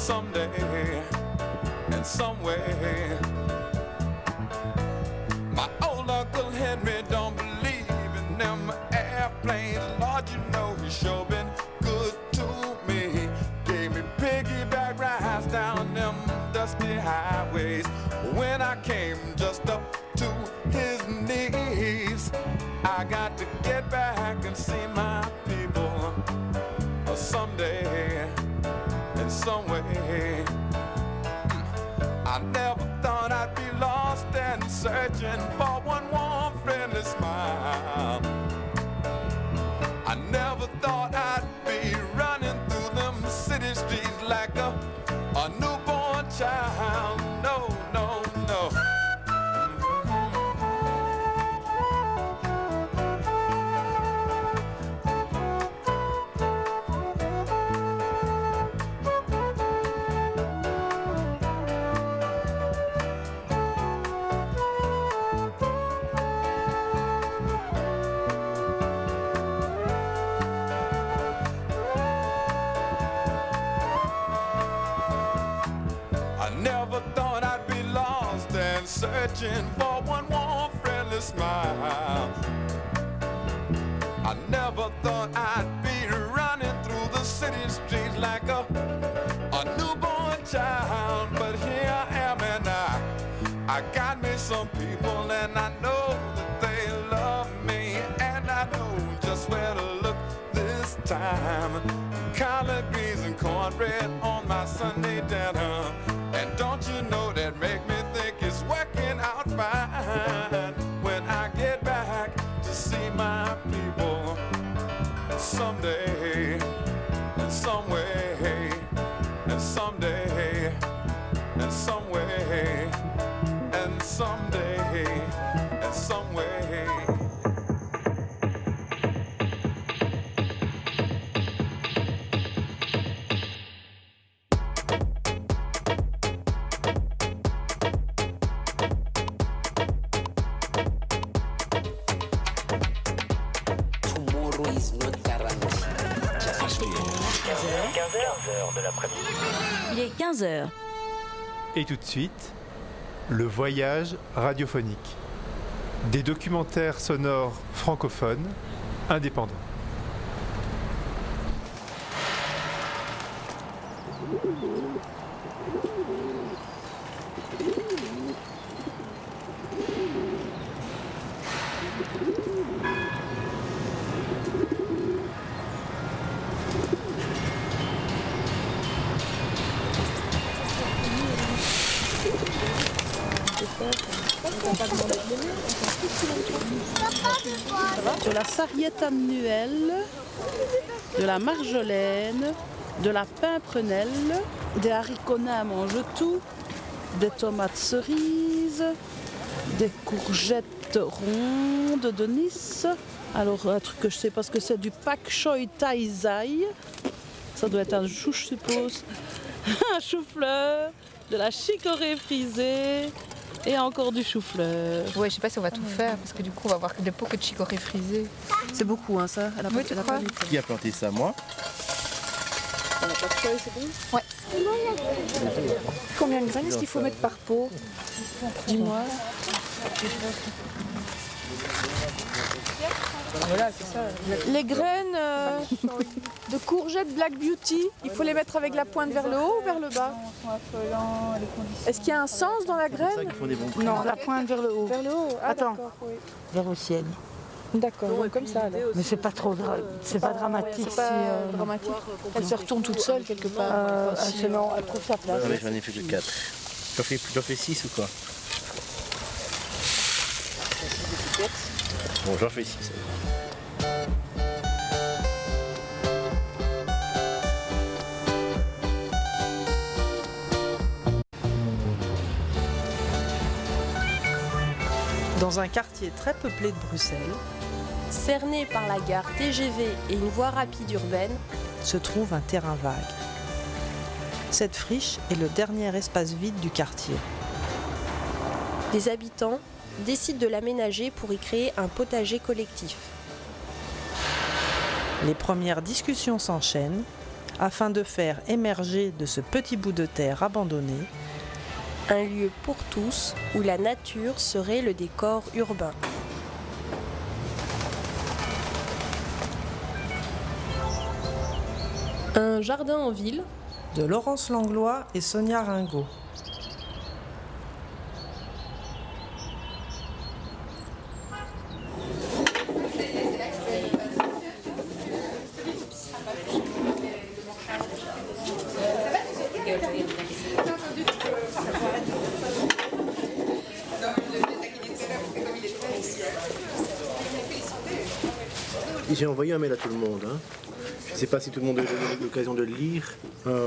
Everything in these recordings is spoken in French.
someday, in some way. My old Uncle Henry don't believe in them airplanes. Lord, you know he sure been good to me. Gave me piggyback rides down them dusty highways when I came just up to his knees. I got to get back and see my people someday, in some way. I never thought I'd be lost and searching for one warm, friendly smile. I never thought I'd be running through them city streets like a newborn child. No, no, no. Searching for one warm, friendly smile. I never thought I'd be running through the city streets like a newborn child. But here I am and I got me some people and I know that they love me. And I know just where to look this time. Collard greens and cornbread on my Sunday dinner. And don't you know that make me think it's working out fine when I get back to see my people someday, in some way, and someday, in some way, and someday, in some way. Il est 15h. Et tout de suite, le voyage radiophonique. Des documentaires sonores francophones indépendants. De la sarriette annuelle, de la marjolaine, de la pimprenelle, des haricots nains mange tout, des tomates cerises, des courgettes rondes de Nice. Alors un truc que je sais pas ce que c'est, du pak choy thai zai. Ça doit être un chou, je suppose. Un chou-fleur, de la chicorée frisée. Et encore du chou-fleur. Ouais, je sais pas si on va tout faire parce que du coup on va avoir des pots que de chicorée frisée. C'est beaucoup hein ça. Elle a oui, pas, tu elle crois? Qui a planté ça, moi? On n'a pas de feuilles, c'est bon? Ouais. Combien de graines est-ce qu'il faut mettre par pot? Dis-moi. Voilà, c'est ça. Les graines de courgettes Black Beauty, il faut les mettre avec la pointe vers le haut ou vers le bas? Est-ce qu'il y a un sens dans la graine? Non, la pointe vers le haut. Vers le haut. Ah, Attends. oui. Vers le ciel. D'accord, donc comme ça. Alors. Mais c'est pas trop c'est pas dramatique. C'est pas dramatique. Elle se retourne toute seule quelque part. Non, elle trouve sa place. Non, mais j'en ai fait que 4. J'en fais 6 ou quoi? Bon, j'en fais 6. Dans un quartier très peuplé de Bruxelles, Cerné par la gare TGV et une voie rapide urbaine, se trouve un terrain vague. Cette friche est le dernier espace vide du quartier. des habitants décident de l'aménager pour y créer un potager collectif. Les premières discussions s'enchaînent afin de faire émerger de ce petit bout de terre abandonné un lieu pour tous où la nature serait le décor urbain. Un jardin en ville de Laurence Langlois et Sonia Ringot. J'ai envoyé un mail à tout le monde. Je ne sais pas si tout le monde a eu l'occasion de le lire.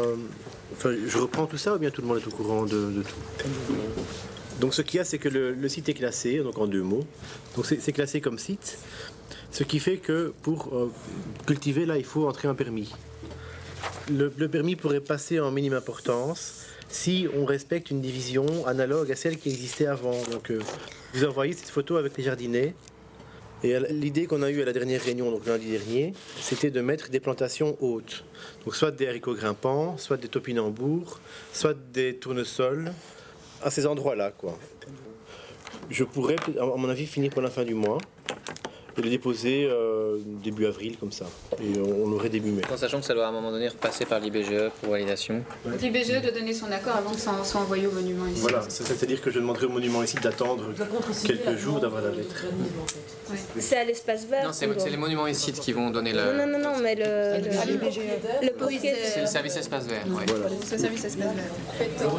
Je reprends tout ça ou bien tout le monde est au courant de tout? Donc ce qu'il y a, c'est que le site est classé, donc en 2 mots. Donc c'est classé comme site, ce qui fait que pour cultiver, là, il faut entrer un permis. Le permis pourrait passer en minime importance si on respecte une division analogue à celle qui existait avant. Donc vous envoyez cette photo avec les jardinets. Et l'idée qu'on a eue à la dernière réunion, donc lundi dernier, c'était de mettre des plantations hautes. Donc soit des haricots grimpants, soit des topinambours, soit des tournesols, à ces endroits-là, quoi. Je pourrais, à mon avis, finir pour la fin du mois et le déposer début avril, comme ça. Et on l'aurait début mai. En sachant que ça doit à un moment donné repasser par l'IBGE pour validation. Donc l'IBGE doit donner son accord avant que ça soit envoyé au monument ici. Voilà, c'est-à-dire que je demanderai au monument ici d'attendre quelques jours d'avoir la lettre. Ouais. C'est à l'espace vert. Non, c'est les monuments ici qui vont donner le... Non, mais le Oui, c'est le service espace vert. Ouais. Voilà. C'est le service espace vert.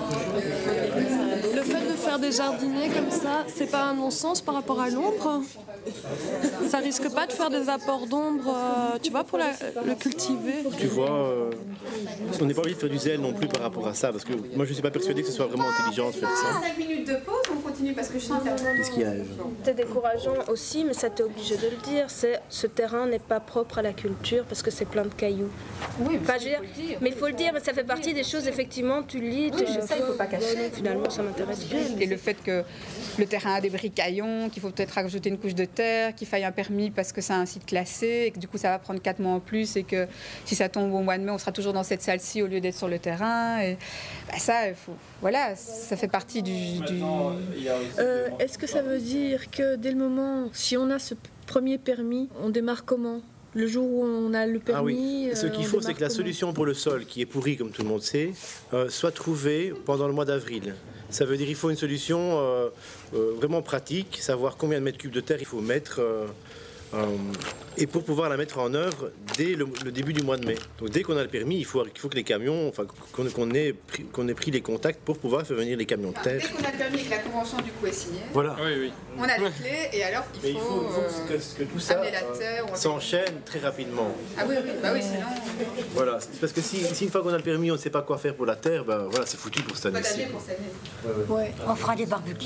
Le fait de faire des jardinets comme ça, c'est pas un non-sens par rapport à l'ombre? Ça risque pas de faire des apports d'ombre, tu vois, pour le cultiver? Tu vois, on n'est pas obligé de faire du zèle non plus par rapport à ça, parce que moi je ne suis pas persuadé que ce soit vraiment intelligent de faire ça. 5 minutes de pause, on continue parce que je sens Qu'est-ce qu'il y a, Eve? C'est décourageant aussi, mais ça t'es obligé de le dire. Ce terrain n'est pas propre à la culture parce que c'est plein de cailloux. Oui, Enfin, mais il faut le dire, mais ça fait partie des choses, effectivement, tu lis, oui, ça, il ne faut pas cacher. Non, finalement, ça m'intéresse bien. Et le fait que le terrain a des bricaillons, qu'il faut peut-être rajouter une couche de terre, qu'il faille un permis parce que c'est un site classé, et que du coup ça va prendre 4 mois en plus, et que si ça tombe au mois de mai, on sera toujours dans cette salle-ci au lieu d'être sur le terrain. Et ça, voilà, ça fait partie du... Est-ce que ça veut dire que dès le moment, si on a ce premier permis, on démarre comment? Le jour où on a le permis? Ah oui, ce qu'il faut, c'est que la solution pour le sol, qui est pourri comme tout le monde sait, soit trouvée pendant le mois d'avril. Ça veut dire qu'il faut une solution vraiment pratique, savoir combien de mètres cubes de terre il faut mettre, et pour pouvoir la mettre en œuvre dès le début du mois de mai. Donc dès qu'on a le permis, il faut que les camions, enfin qu'on ait pris les contacts pour pouvoir faire venir les camions de terre. Dès qu'on a le permis et que la convention du coup est signée, voilà. Oui. On a les clés et alors il faut que tout ça amener la terre, s'enchaîne très rapidement. Ah oui, sinon... Voilà, parce que si une fois qu'on a le permis, on ne sait pas quoi faire pour la terre, ben voilà, c'est foutu pour cette année-ci. Ouais. On fera des barbecues.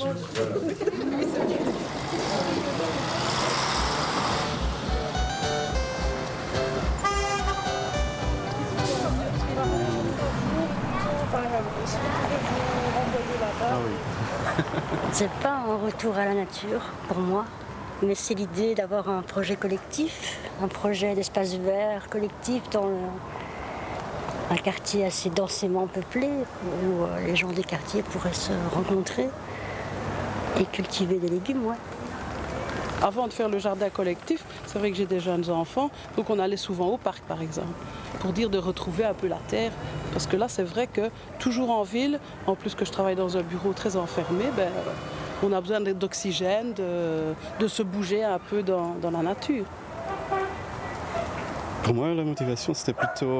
C'est pas un retour à la nature pour moi, mais c'est l'idée d'avoir un projet collectif, un projet d'espace vert collectif dans un quartier assez densément peuplé où les gens des quartiers pourraient se rencontrer et cultiver des légumes. Ouais. Avant de faire le jardin collectif, c'est vrai que j'ai des jeunes enfants, donc on allait souvent au parc par exemple, pour dire de retrouver un peu la terre. Parce que là, c'est vrai que toujours en ville, en plus que je travaille dans un bureau très enfermé, on a besoin d'oxygène, de se bouger un peu dans la nature. Pour moi, la motivation, c'était plutôt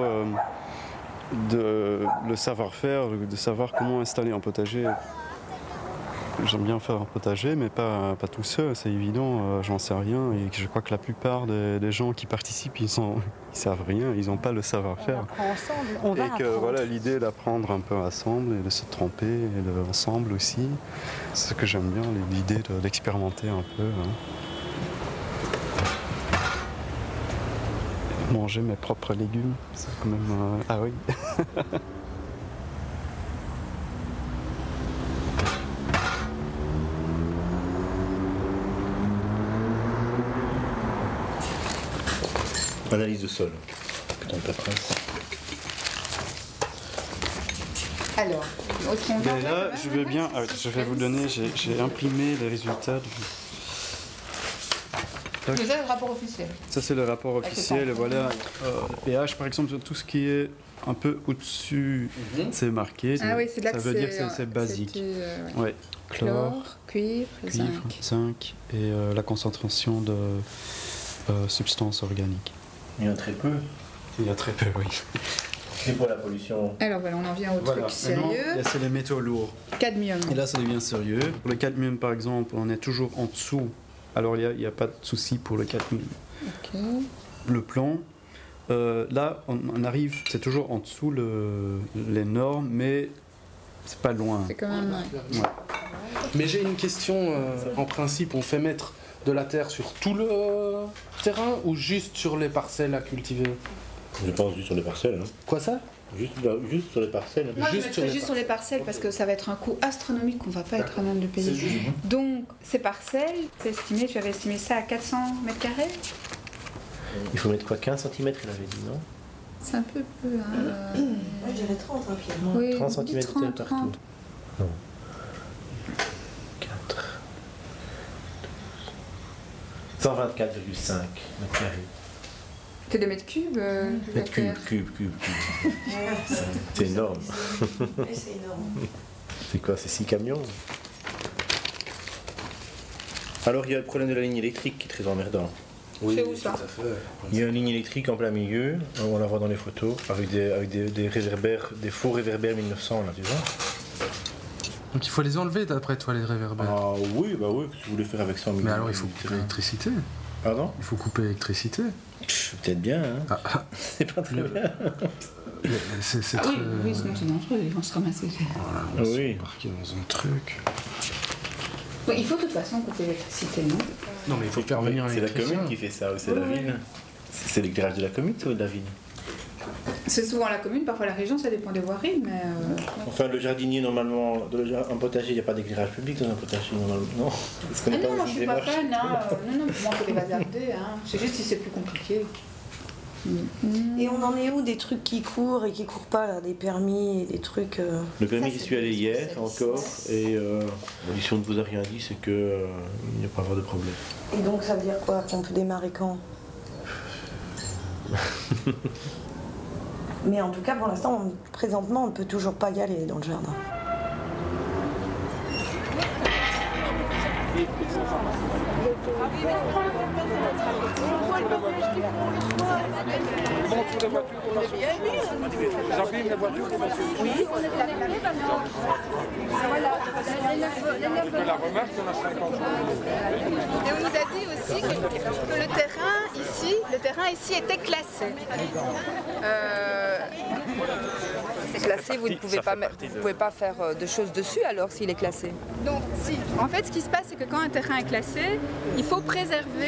le savoir-faire, de savoir comment installer un potager. J'aime bien faire un potager, mais pas tout seul, c'est évident, j'en sais rien. Et je crois que la plupart des gens qui participent, ils savent rien, ils n'ont pas le savoir-faire. On apprend ensemble, on va apprendre. Voilà, l'idée d'apprendre un peu ensemble et de se tromper, et ensemble aussi. C'est ce que j'aime bien, l'idée d'expérimenter un peu. Manger mes propres légumes, c'est quand même... Ah oui. Analyse de sol. Putain de paperasse. Alors, Ben là, je veux bien, je vais vous donner, j'ai imprimé les résultats. C'est le rapport officiel. Ça c'est le rapport officiel, et voilà. pH par exemple, tout ce qui est un peu au-dessus, c'est marqué. Ah oui, c'est là ça que veut dire que c'est basique. Ouais. Chlore, cuivre, zinc et la concentration de substances organiques. Il y en a très peu. Il y a très peu, oui. C'est pour la pollution. Alors voilà, on en vient au truc sérieux. Là, c'est les métaux lourds. Cadmium. Et là, ça devient sérieux. Pour le cadmium, par exemple, on est toujours en dessous. Alors, il n'y a pas de souci pour le cadmium. Ok. Le plomb, là, on arrive, c'est toujours en dessous les normes, mais c'est pas loin. C'est quand même... Ouais. Mais j'ai une question, en principe, on fait mettre de la terre sur tout le terrain ou juste sur les parcelles à cultiver? Je pense juste sur les parcelles. Hein. Quoi ça? Juste sur les parcelles. Moi, je mettrais juste sur les parcelles parce que ça va être un coût astronomique qu'on ne va pas être à même de payer. Donc, ces parcelles, c'est estimé, tu avais estimé ça à 400 mètres carrés? Il faut mettre quoi, 15 cm, il avait dit, non? C'est un peu peu. Moi, je dirais 30 rapidement. Oui, 30 cm de terre partout. Non. 4. 124,5 mètres carrés. C'est des mètres cubes Mètres cubes. C'est énorme. C'est énorme. C'est quoi, c'est 6 camions? Alors il y a le problème de la ligne électrique qui est très emmerdant. Oui, c'est où ça? Il y a une ligne électrique en plein milieu, on la voit dans les photos, avec des réverbères, des faux réverbères 1900 là, tu vois. Donc il faut les enlever d'après toi, les réverbères? Ah oui, bah oui, qu'est-ce que vous voulez faire avec 100 000? Mais alors il faut couper l'électricité. Pardon? Il faut couper l'électricité. Peut-être bien, hein. C'est pas très bien. C'est ah très... oui, sinon c'est dangereux, ils vont se ramasser. Voilà, Ah oui. Embarqué dans un truc. Oui, il faut de toute façon couper l'électricité, non? Non mais il faut faire venir un C'est la électricien. commune qui fait ça, ou c'est la ville? C'est l'éclairage de la commune ou de la ville? C'est souvent la commune, parfois la région, ça dépend des voiries, mais... Enfin, le jardinier, normalement, un potager, il n'y a pas d'éclairage public dans un potager, normalement, non? Ah non, moi je suis pas fan, hein. Non, pour moi, on peut les bazarder, hein. C'est juste si c'est plus compliqué. Et on en est où des trucs qui courent et qui courent pas, là, des permis et des trucs... Le permis, j'y suis allé hier encore, et si on ne vous a rien dit, c'est qu'il n'y a pas à avoir de problème. Et donc ça veut dire quoi? Qu'on peut démarrer quand? Mais en tout cas, pour l'instant, présentement, on ne peut toujours pas y aller dans le jardin. Oui. La remarque, on a 50 ans. Et on nous a dit aussi que le terrain ici était classé. C'est classé, vous ne pouvez pas faire de choses dessus alors s'il est classé. Donc si, en fait ce qui se passe c'est que quand un terrain est classé, il faut préserver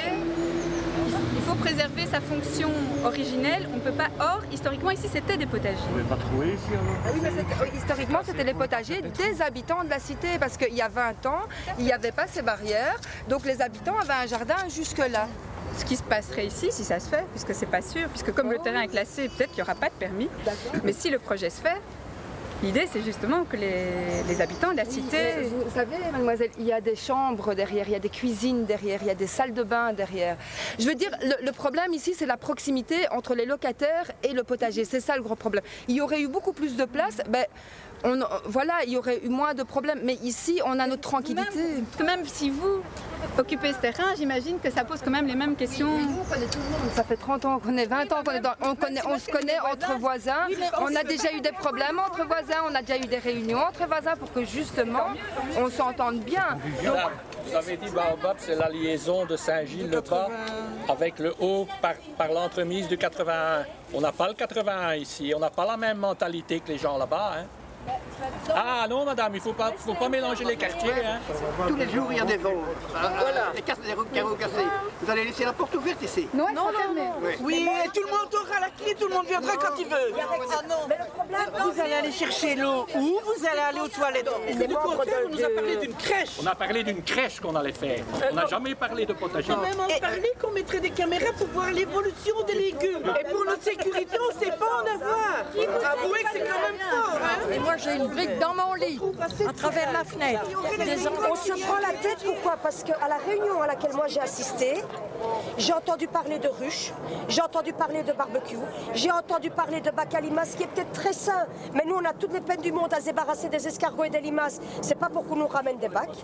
sa fonction originelle, on ne peut pas. Or, historiquement ici c'était des potagers. Vous ne pouvez pas trouver ici alors? Ah oui, mais historiquement c'était les potagers des habitants de la cité parce qu'il y a 20 ans, il n'y avait pas ces barrières, donc les habitants avaient un jardin jusque-là. Ce qui se passerait ici, si ça se fait, puisque c'est pas sûr, puisque comme le terrain est classé, peut-être qu'il n'y aura pas de permis, mais si le projet se fait, l'idée c'est justement que les habitants de la cité... Vous savez, mademoiselle, il y a des chambres derrière, il y a des cuisines derrière, il y a des salles de bain derrière. Je veux dire, le problème ici, c'est la proximité entre les locataires et le potager. C'est ça le gros problème. Il y aurait eu beaucoup plus de place, voilà, il y aurait eu moins de problèmes. Mais ici, on a notre tranquillité. Même si vous occupez ce terrain, j'imagine que ça pose quand même les mêmes questions. Oui, nous, on connaît tout le monde. Ça fait 30 ans qu'on est, 20 ans qu'on est on se connaît entre voisins. On a déjà eu des problèmes entre voisins, on a déjà eu des réunions entre voisins pour que justement, on s'entende bien. Donc, vous avez dit Baobab, c'est la liaison de Saint-Gilles-le-Bas avec le haut par l'entremise du 81. On n'a pas le 81 ici, on n'a pas la même mentalité que les gens là-bas. Hein. Ah non madame, il ne faut pas mélanger les quartiers. Hein. Tous les jours il y a des vols. Voilà. Des carreaux cassés. Vous allez laisser la porte ouverte ici? Non, elle sera fermée. Oui, et tout le monde aura la clé, tout le monde viendra quand il veut. Ah non. Mais le problème, vous allez aller chercher l'eau où? Vous allez aller aux toilettes. On nous a parlé d'une crèche. On a parlé d'une crèche qu'on allait faire. On n'a jamais parlé de potager. On a même parlé qu'on mettrait des caméras pour voir l'évolution des légumes. Et pour notre sécurité, on ne sait pas en avoir. Avouez que c'est quand même fort. Hein. Et moi, j'ai une brique dans mon lit, à travers la fenêtre. On se prend la tête, pourquoi? Parce qu'à la réunion à laquelle moi j'ai assisté, j'ai entendu parler de ruches, j'ai entendu parler de barbecue, j'ai entendu parler de bac à limaces, ce qui est peut-être très sain, mais nous on a toutes les peines du monde à se débarrasser des escargots et des limaces, c'est pas pour qu'on nous ramène des bacs.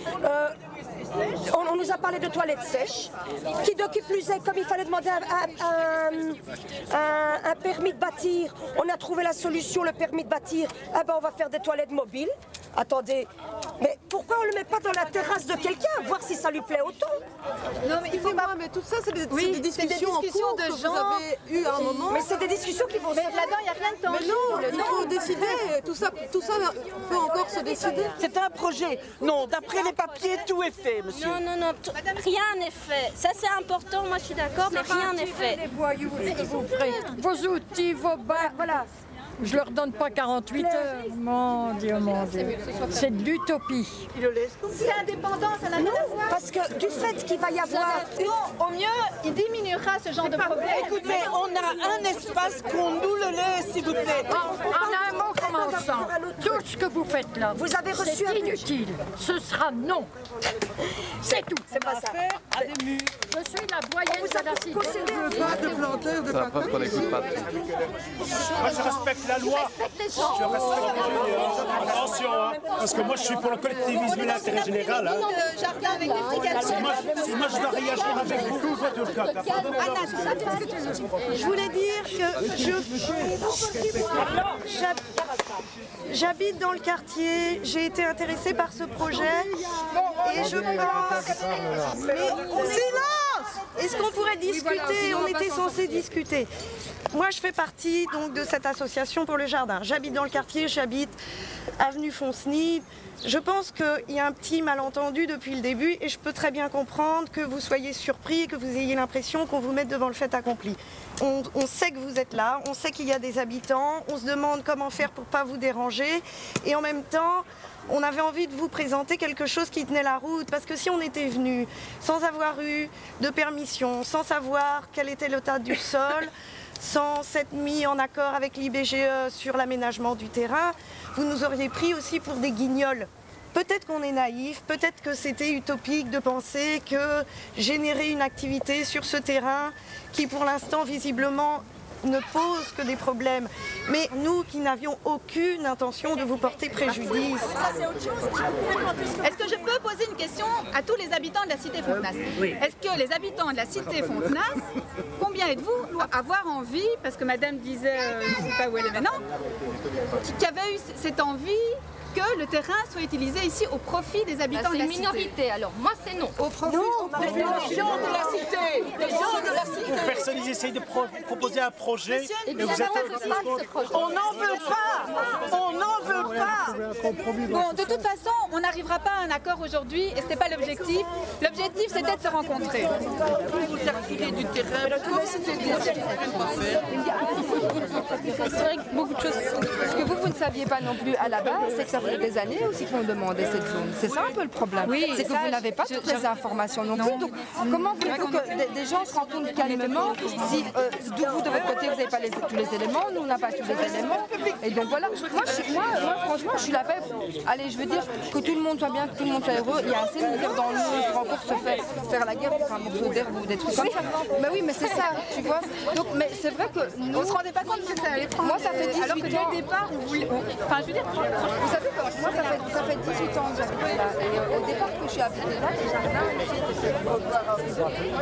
On nous a parlé de toilettes sèches, qui de qui plus est, comme il fallait demander un permis de bâtir, on a trouvé la solution, le permis de bâtir, eh ben on va faire des toilettes mobiles. Attendez, mais pourquoi on ne le met pas dans la terrasse de quelqu'un, voir si ça lui plaît autant? Non mais mais tout ça c'est des, discussions en cours de que vous avez eues à un moment. Mais c'est des discussions qui vont se faire. Mais là-dedans, il n'y a rien de tangible. Mais non, il faut décider, tout ça peut encore se décider. C'est un projet. Non, d'après les papiers, tout est fait, monsieur. Non, rien n'est fait. Ça c'est important, moi je suis d'accord, mais rien n'est fait. Vos outils, vos bacs, voilà. Je leur donne pas 48 heures. Mon Dieu, mon Dieu. C'est de l'utopie. C'est indépendant, ça n'a rien à voir. Parce que du fait qu'il va y avoir... Au mieux, il diminuera ce genre de problème. Écoutez, on a un espace qu'on nous le laisse, s'il vous plaît. En un mot commençant, tout ce que vous faites là, vous avez reçu c'est inutile. Ce sera non. C'est tout. C'est pas ça. Je suis la doyenne de la cité. Ça va pas qu'on n'écoute pas. Moi je respecte la loi. Je respecte la loi. Attention, hein, parce que moi je suis pour le collectivisme et l'intérêt général. Hein. Avec des petits Si moi je dois réagir avec vous, je voulais dire que j'habite dans le quartier, j'ai été intéressée par ce projet et je pense... Silence! Est-ce qu'on pourrait discuter? On était censé discuter. Moi, je fais partie donc de cette association pour le jardin. J'habite dans le quartier, j'habite avenue Fonceny. Je pense qu'il y a un petit malentendu depuis le début et je peux très bien comprendre que vous soyez surpris et que vous ayez l'impression qu'on vous mette devant le fait accompli. On sait que vous êtes là, on sait qu'il y a des habitants, on se demande comment faire pour ne pas vous déranger et en même temps, on avait envie de vous présenter quelque chose qui tenait la route parce que si on était venu sans avoir eu de permission, sans savoir quel était l'état du sol, sans s'être mis en accord avec l'IBGE sur l'aménagement du terrain, vous nous auriez pris aussi pour des guignols. Peut-être qu'on est naïf, peut-être que c'était utopique de penser que générer une activité sur ce terrain qui pour l'instant visiblement ne pose que des problèmes. Mais nous qui n'avions aucune intention de vous porter préjudice. Est-ce que je peux poser une question à tous les habitants de la cité Fontenasse? Est-ce que les habitants de la cité Fontenasse, combien êtes-vous à avoir envie, parce que madame disait, je ne sais pas où elle est maintenant, qui avait eu cette envie que le terrain soit utilisé ici au profit des habitants de la cité? C'est une minorité, alors moi c'est non. Au profit des gens de la cité. Des gens de la cité. Personne n'essaye de proposer un projet. On n'en veut pas. On n'en veut pas. On n'en veut pas. Bon, de toute façon, on n'arrivera pas à un accord aujourd'hui et ce n'était pas l'objectif. L'objectif, c'était de se rencontrer. Vous circulez du terrain. C'est vrai que beaucoup de choses. Ce que vous ne saviez pas non plus à la base, c'est que ça fait des années aussi qu'on demandait cette zone. C'est ça un peu le problème. Oui, c'est que vous n'avez pas toutes les informations non plus. Donc, comment voulez-vous que des gens se rendent compte calmement si vous de votre côté vous n'avez pas tous les éléments, nous on n'a pas tous les éléments. Et donc voilà. Moi franchement je suis là. Allez, je veux dire que tout le monde soit bien, que tout le monde soit heureux. Il y a assez de misère dans le monde pour encore se faire la guerre pour un morceau d'herbe ou des trucs comme ça. Mais oui, mais c'est ça, tu vois. Donc, mais c'est vrai que nous, on se rendait pas compte que ça allait prendre. Moi, ça fait 18 alors que dès ans. le départ, on voulait. Enfin, je veux dire. Vous savez quoi, moi, ça fait 18 ans que j'habite là. Et au départ que je suis habitée là, les jardins, moi,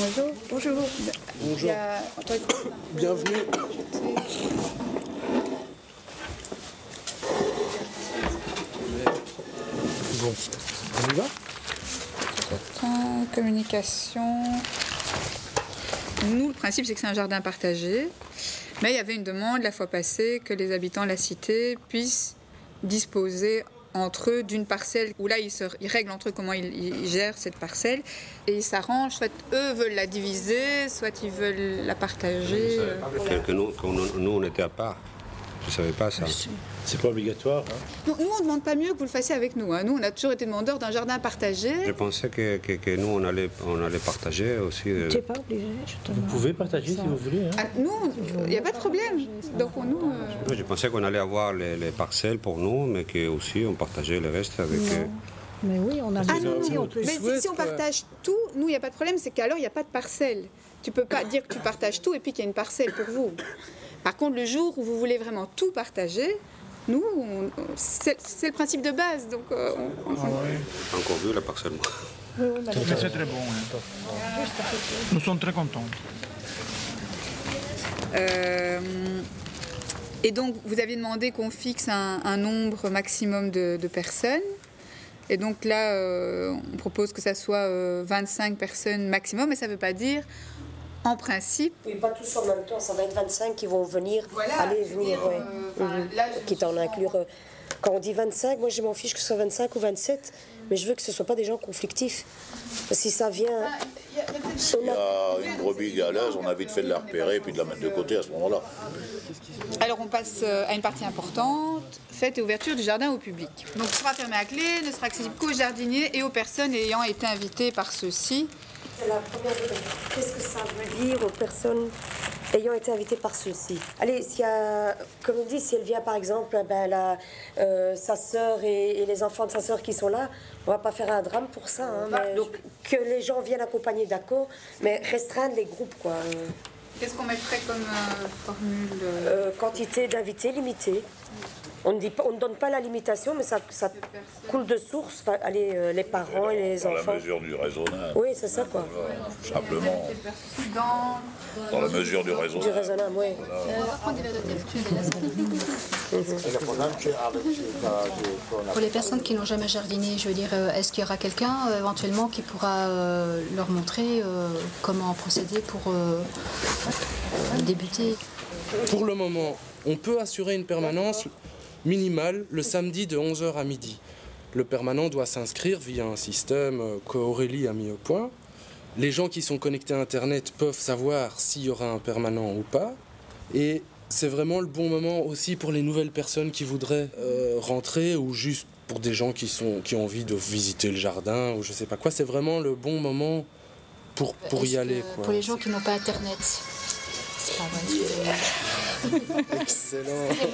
Bonjour. Bonjour. Bonjour. Bienvenue. Bon, on y va? Communication. Nous, le principe, c'est que c'est un jardin partagé. Mais il y avait une demande la fois passée que les habitants de la cité puissent disposer entre eux d'une parcelle où là ils règlent entre eux comment ils gèrent cette parcelle et ils s'arrangent, soit eux veulent la diviser, soit ils veulent la partager. Nous on était à part. Je ne savais pas ça. C'est pas obligatoire. Hein. Nous, on ne demande pas mieux que vous le fassiez avec nous. Hein. Nous, on a toujours été demandeurs d'un jardin partagé. Je pensais que nous, on allait partager aussi. Tu n'es pas obligé. Vous pouvez partager si vous voulez. Hein. Nous, il n'y a pas de problème. Donc, nous, Je pensais qu'on allait avoir les parcelles pour nous, mais qu'aussi on partageait le reste avec... Mais oui, on a mais si on partage tout, nous, il n'y a pas de problème, c'est qu'alors, il n'y a pas de parcelle. Tu ne peux pas dire que tu partages tout et puis qu'il y a une parcelle pour vous. Par contre, le jour où vous voulez vraiment tout partager, nous, c'est le principe de base. Donc, J'ai encore vu la parcelle, moi. C'est très bon. Hein. Nous sommes très contents. Et donc, vous aviez demandé qu'on fixe un nombre maximum de personnes. Et donc là, on propose que ça soit 25 personnes maximum, mais ça ne veut pas dire... En principe... Oui, pas tous en même temps, ça va être 25 qui vont venir, quitte à en inclure... Quand on dit 25, moi je m'en fiche que ce soit 25 ou 27, mais je veux que ce ne soient pas des gens conflictifs. Si ça vient... S'il y a une brebis galeuse, on a vite fait de la repérer et puis de la mettre de côté à ce moment-là. Alors on passe à une partie importante, fête et ouverture du jardin au public. Donc il sera fermé à clé, ne sera accessible qu'aux jardiniers et aux personnes ayant été invitées par ceux-ci. C'est la première idée. Qu'est-ce que ça veut dire aux personnes ayant été invitées par ceux-ci? Allez, s'il y a, comme on dit, si elle vient par exemple, sa sœur et les enfants de sa sœur qui sont là, on va pas faire un drame pour ça. Hein, mais donc que les gens viennent accompagner, d'accord, mais restreindre les groupes, quoi. Qu'est-ce qu'on mettrait comme formule quantité d'invités limitée. On ne donne pas la limitation, mais ça coule de source. Allez, les parents et les enfants. Dans la mesure du raisonnable. Oui, c'est ça, quoi. Simplement. Dans la mesure du raisonnable. Du raisonnable, oui. Pour les personnes qui n'ont jamais jardiné, je veux dire, est-ce qu'il y aura quelqu'un éventuellement qui pourra leur montrer comment procéder pour débuter? Pour le moment, on peut assurer une permanence minimale le samedi de 11h à midi. Le permanent doit s'inscrire via un système qu'Aurélie a mis au point. Les gens qui sont connectés à Internet peuvent savoir s'il y aura un permanent ou pas. Et c'est vraiment le bon moment aussi pour les nouvelles personnes qui voudraient rentrer ou juste pour des gens qui ont envie de visiter le jardin ou je sais pas quoi. C'est vraiment le bon moment pour y aller, quoi. Pour les gens qui n'ont pas Internet. Excellent.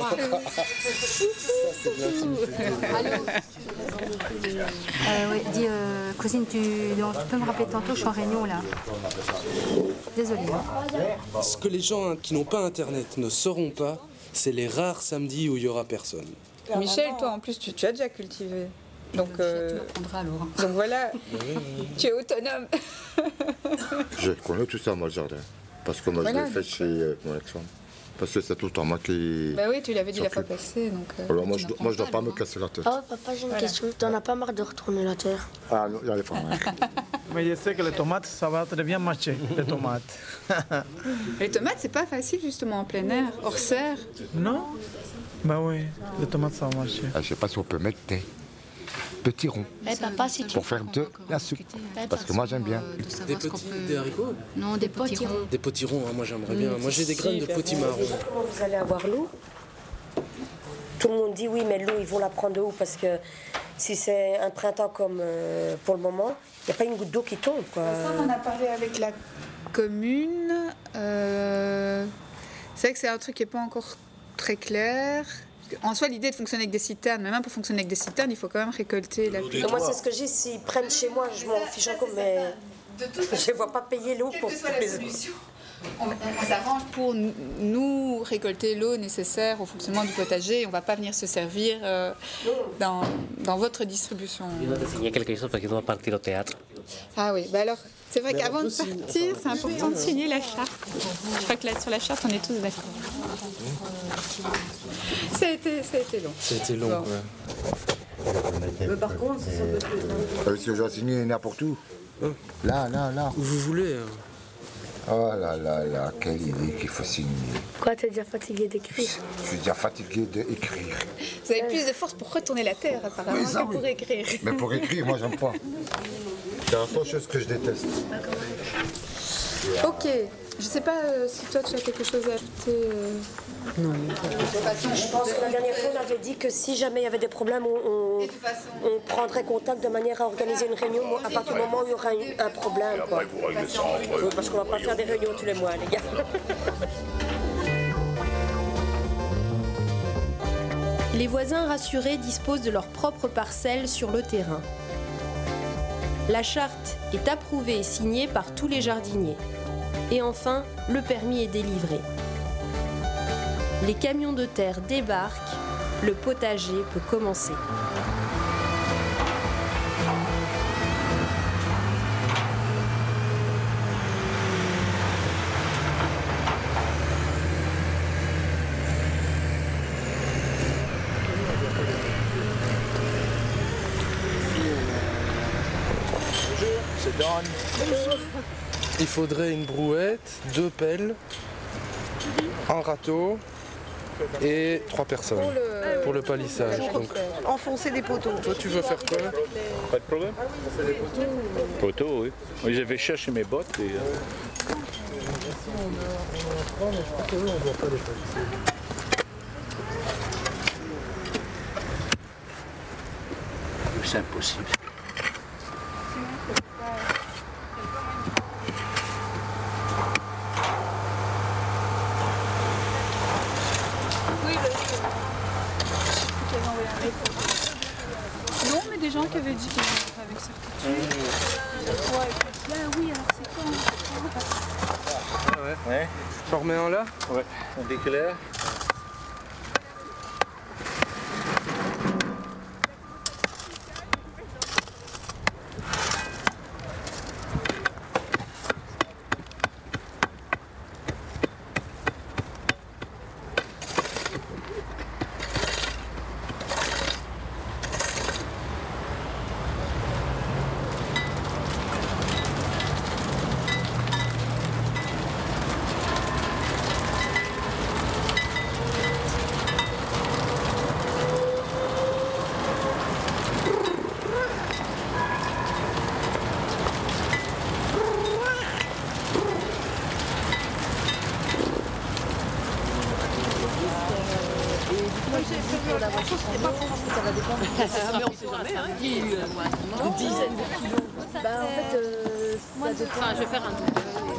Oui, dis, cousine, tu peux me rappeler tantôt, je suis en réunion là. Désolée. Hein. Ce que les gens qui n'ont pas Internet ne sauront pas, c'est les rares samedis où il y aura personne. Michel, toi en plus, tu as déjà cultivé. Donc, tu m'apprendras alors. Donc voilà, tu es autonome. Je connais tout ça, moi, le jardin. Parce que moi, je l'ai fait chez mon ex-femme. Parce que c'est tout le temps moi qui... Bah oui, tu l'avais dit la fois passée, donc... Alors moi, je dois pas me casser la tête. Oh, papa, j'ai une question. T'en as pas marre de retourner la terre? Ah, non, il y a les femmes. Mais je sais que les tomates, ça va très bien marcher, les tomates. Les tomates, c'est pas facile, justement, en plein air, hors serre. Non? Bah oui, les tomates, ça va marcher. Je sais pas si on peut mettre des petits ronds. Papa, si tu... Pour faire de la soupe. Parce que moi, j'aime bien. Des haricots? Non, des potirons. Des potirons, hein, moi j'aimerais bien. Moi j'ai des graines de potimarron. Comment vous allez avoir l'eau? Tout le monde dit oui, mais l'eau, ils vont la prendre de où? Parce que si c'est un printemps comme pour le moment, il n'y a pas une goutte d'eau qui tombe, quoi. Ça, on en a parlé avec la commune. C'est vrai que c'est un truc qui n'est pas encore très clair. En soi, l'idée de fonctionner avec des citernes, mais même pour fonctionner avec des citernes, il faut quand même récolter la pluie. Moi, c'est ce que je dis, s'ils prennent chez moi, je m'en fiche encore, mais je ne vois pas payer l'eau pour... Quelle que soit la solution, on s'arrange pour nous récolter l'eau nécessaire au fonctionnement du potager. On ne va pas venir se servir dans votre distribution. Il doit signer quelque chose parce qu'il doit partir au théâtre. Ah oui, bah alors c'est vrai qu'avant de partir, c'est important de signer la charte. Je crois que là, sur la charte, on est tous d'accord. Ça a été long. Ça a été long, bon. Ouais. Mais par contre, c'est ça peut être... Si je dois signer n'importe où. Là. Où vous voulez. Oh là là, quelle idée qu'il faut signer. Quoi, t'es déjà fatigué d'écrire? Je suis déjà fatigué d'écrire. Vous avez plus de force pour retourner la terre, apparemment, Oui, ça, que pour écrire. Mais pour écrire, moi, j'aime pas. C'est la seule chose que je déteste. Ok. Je sais pas si toi, tu as quelque chose à ajouter. Non. Je pense que la dernière fois, on avait dit que si jamais il y avait des problèmes, on prendrait contact de manière à organiser une réunion à partir du moment où il y aura un problème. Quoi. Parce qu'on va pas faire des réunions tous les mois, les gars. Les voisins rassurés disposent de leurs propres parcelles sur le terrain. La charte est approuvée et signée par tous les jardiniers. Et enfin, le permis est délivré. Les camions de terre débarquent, le potager peut commencer. C'est Don. Il faudrait une brouette, 2 pelles, un râteau et 3 personnes pour le palissage. Donc. Enfoncer des poteaux. Toi, tu veux faire quoi? Pas de problème. Poteaux, oui. Oui, j'avais cherché mes bottes et... C'est impossible. Non, mais des gens qui avaient dit qu'ils étaient avec certitude. Oui, alors c'est quand? Ouais. J'en remets un là? Ouais, on déclare. Mais on sait jamais, hein. Une dizaine de kilos. En fait, je vais faire un tour.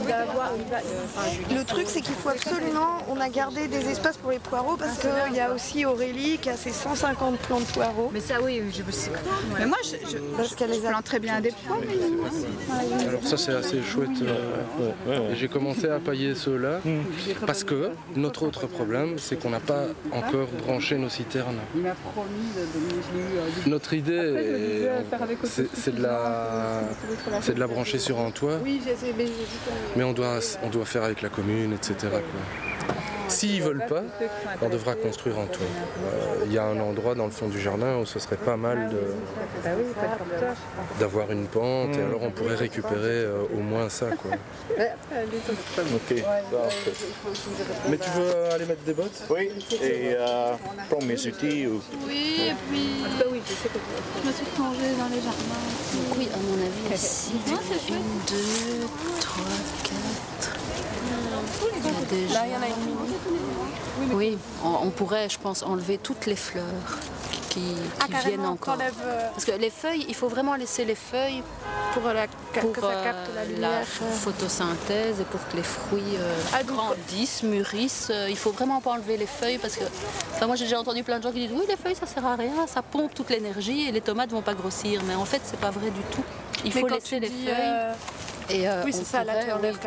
Le truc, c'est qu'il faut absolument, on a gardé des espaces pour les poireaux parce qu'il y a aussi Aurélie qui a ses 150 plants de poireaux. Mais ça, oui, je sais. Mais moi, je plante très bien des plants. Alors ça, c'est assez chouette. Et j'ai commencé à pailler ceux-là parce que notre autre problème, c'est qu'on n'a pas encore branché nos citernes. Il m'a promis de... Notre idée, c'est de la brancher sur un toit. Oui, j'ai essayé, mais on doit faire avec la commune, etc. quoi. S'ils ne veulent pas, on devra construire un toit. Il y a un endroit dans le fond du jardin où ce serait pas mal d'avoir une pente, et alors on pourrait récupérer au moins ça. Quoi. Ok. Mais tu veux aller mettre des bottes? Oui, et prendre mes outils. Oui, et puis... oui, je sais que je me suis plongée dans les jardins. Donc oui, à mon avis, ici, 1, 2, 3, 4... Là, il y en a une. Oui, on pourrait, je pense, enlever toutes les fleurs qui viennent encore. Parce que les feuilles, il faut vraiment laisser les feuilles pour que ça capte la lumière. Photosynthèse et pour que les fruits grandissent, mûrissent. Il faut vraiment pas enlever les feuilles parce que... Enfin, moi, j'ai déjà entendu plein de gens qui disent « Oui, les feuilles, ça sert à rien, ça pompe toute l'énergie et les tomates vont pas grossir. » Mais en fait, c'est pas vrai du tout. Il faut laisser les feuilles. Et oui, c'est ça, là, tu enlèves